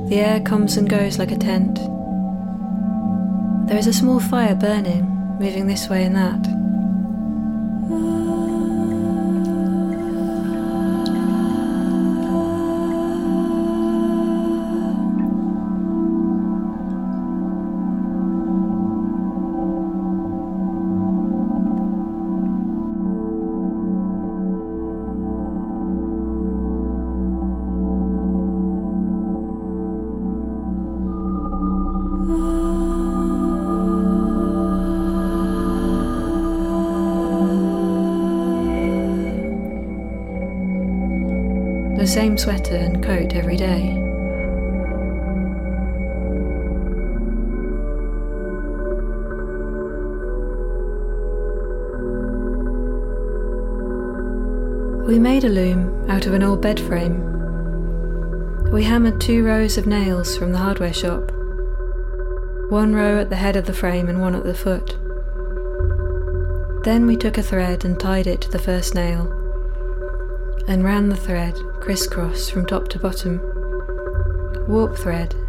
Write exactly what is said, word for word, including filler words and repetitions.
The air comes and goes like a tent. There is a small fire burning, moving this way and that. The same sweater and coat every day. We made a loom out of an old bed frame. We hammered two rows of nails from the hardware shop, one row at the head of the frame and one at the foot. Then we took a thread and tied it to the first nail, and ran the thread crisscross from top to bottom, warp thread